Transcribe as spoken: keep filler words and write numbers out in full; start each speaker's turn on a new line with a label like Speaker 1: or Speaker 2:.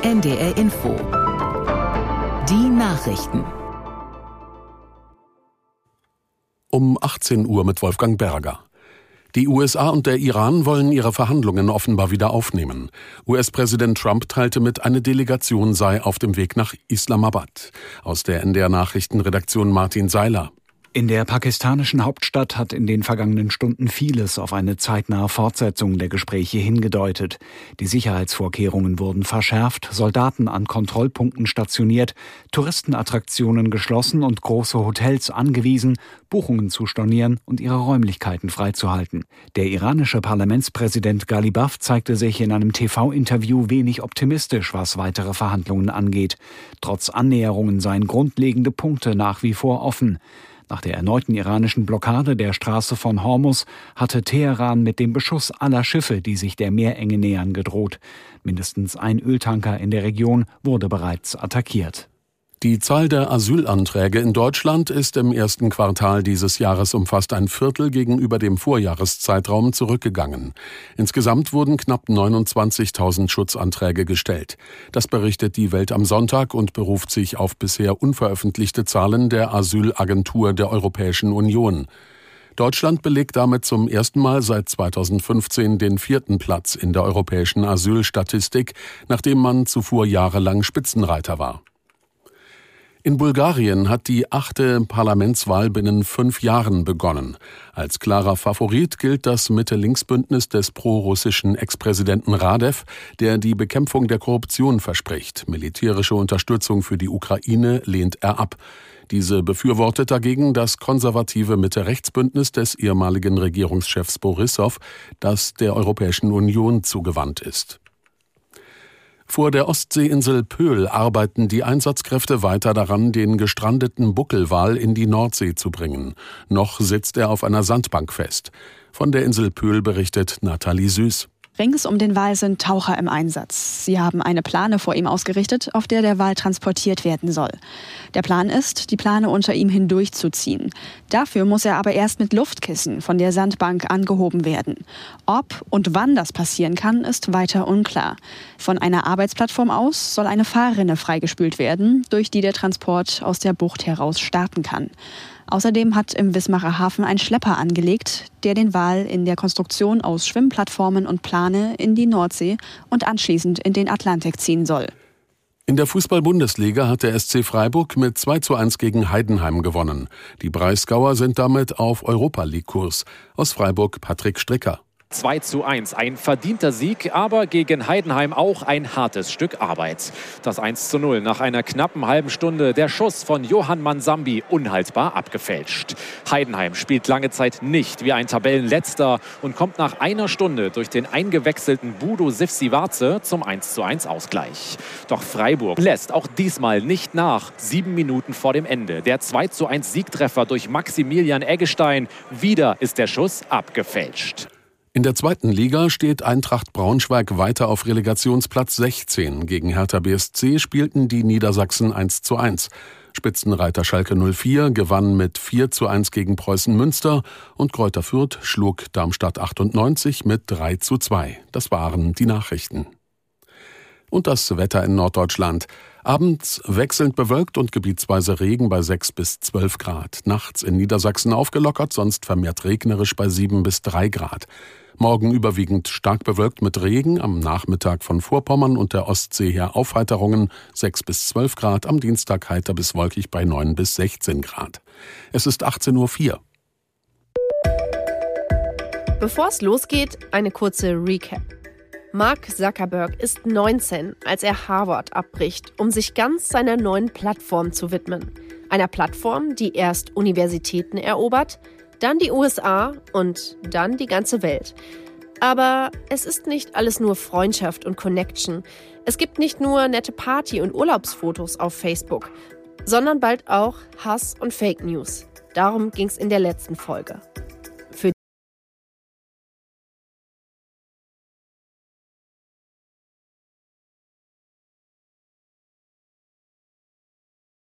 Speaker 1: N D R Info. Die Nachrichten.
Speaker 2: Um achtzehn Uhr mit Wolfgang Berger. Die U S A und der Iran wollen ihre Verhandlungen offenbar wieder aufnehmen. U S-Präsident Trump teilte mit, eine Delegation sei auf dem Weg nach Islamabad. Aus der N D R-Nachrichtenredaktion Martin Seiler.
Speaker 3: In der pakistanischen Hauptstadt hat in den vergangenen Stunden vieles auf eine zeitnahe Fortsetzung der Gespräche hingedeutet. Die Sicherheitsvorkehrungen wurden verschärft, Soldaten an Kontrollpunkten stationiert, Touristenattraktionen geschlossen und große Hotels angewiesen, Buchungen zu stornieren und ihre Räumlichkeiten freizuhalten. Der iranische Parlamentspräsident Ghalibaf zeigte sich in einem T V-Interview wenig optimistisch, was weitere Verhandlungen angeht. Trotz Annäherungen seien grundlegende Punkte nach wie vor offen. Nach der erneuten iranischen Blockade der Straße von Hormuz hatte Teheran mit dem Beschuss aller Schiffe, die sich der Meerenge nähern, gedroht. Mindestens ein Öltanker in der Region wurde bereits attackiert.
Speaker 2: Die Zahl der Asylanträge in Deutschland ist im ersten Quartal dieses Jahres um fast ein Viertel gegenüber dem Vorjahreszeitraum zurückgegangen. Insgesamt wurden knapp neunundzwanzigtausend Schutzanträge gestellt. Das berichtet die Welt am Sonntag und beruft sich auf bisher unveröffentlichte Zahlen der Asylagentur der Europäischen Union. Deutschland belegt damit zum ersten Mal seit zweitausendfünfzehn den vierten Platz in der europäischen Asylstatistik, nachdem man zuvor jahrelang Spitzenreiter war. In Bulgarien hat die achte Parlamentswahl binnen fünf Jahren begonnen. Als klarer Favorit gilt das Mitte-Links-Bündnis des pro-russischen Ex-Präsidenten Radew, der die Bekämpfung der Korruption verspricht. Militärische Unterstützung für die Ukraine lehnt er ab. Diese befürwortet dagegen das konservative Mitte-Rechts-Bündnis des ehemaligen Regierungschefs Borissow, das der Europäischen Union zugewandt ist. Vor der Ostseeinsel Pöhl arbeiten die Einsatzkräfte weiter daran, den gestrandeten Buckelwal in die Nordsee zu bringen. Noch sitzt er auf einer Sandbank fest. Von der Insel Pöhl berichtet Nathalie Süß.
Speaker 4: Rings um den Wal sind Taucher im Einsatz. Sie haben eine Plane vor ihm ausgerichtet, auf der der Wal transportiert werden soll. Der Plan ist, die Plane unter ihm hindurchzuziehen. Dafür muss er aber erst mit Luftkissen von der Sandbank angehoben werden. Ob und wann das passieren kann, ist weiter unklar. Von einer Arbeitsplattform aus soll eine Fahrrinne freigespült werden, durch die der Transport aus der Bucht heraus starten kann. Außerdem hat im Wismarer Hafen ein Schlepper angelegt, der den Wal in der Konstruktion aus Schwimmplattformen und Plane in die Nordsee und anschließend in den Atlantik ziehen soll.
Speaker 2: In der Fußball-Bundesliga hat der S C Freiburg mit zwei zu eins gegen Heidenheim gewonnen. Die Breisgauer sind damit auf Europa-League-Kurs. Aus Freiburg Patrick Stricker.
Speaker 5: zwei zu eins, ein verdienter Sieg, aber gegen Heidenheim auch ein hartes Stück Arbeit. Das eins zu null nach einer knappen halben Stunde, der Schuss von Johann Mansambi unhaltbar abgefälscht. Heidenheim spielt lange Zeit nicht wie ein Tabellenletzter und kommt nach einer Stunde durch den eingewechselten Budo Sivsivace zum eins zu eins Ausgleich. Doch Freiburg lässt auch diesmal nicht nach. Sieben Minuten vor dem Ende. Der zwei zu eins Siegtreffer durch Maximilian Eggestein. Wieder ist der Schuss abgefälscht.
Speaker 2: In der zweiten Liga steht Eintracht Braunschweig weiter auf Relegationsplatz sechzehn. Gegen Hertha B S C spielten die Niedersachsen eins zu eins. Spitzenreiter Schalke null vier gewann mit vier zu eins gegen Preußen Münster und Greuther Fürth schlug Darmstadt achtundneunzig mit drei zu zwei. Das waren die Nachrichten. Und das Wetter in Norddeutschland. Abends wechselnd bewölkt und gebietsweise Regen bei sechs bis zwölf Grad. Nachts in Niedersachsen aufgelockert, sonst vermehrt regnerisch bei sieben bis drei Grad. Morgen überwiegend stark bewölkt mit Regen, am Nachmittag von Vorpommern und der Ostsee her Aufheiterungen sechs bis zwölf Grad, am Dienstag heiter bis wolkig bei neun bis sechzehn Grad. Es ist achtzehn Uhr vier.
Speaker 6: Bevor es losgeht, eine kurze Recap. Mark Zuckerberg ist neunzehn, als er Harvard abbricht, um sich ganz seiner neuen Plattform zu widmen. Einer Plattform, die erst Universitäten erobert, dann die U S A und dann die ganze Welt. Aber es ist nicht alles nur Freundschaft und Connection. Es gibt nicht nur nette Party- und Urlaubsfotos auf Facebook, sondern bald auch Hass und Fake News. Darum ging es in der letzten Folge.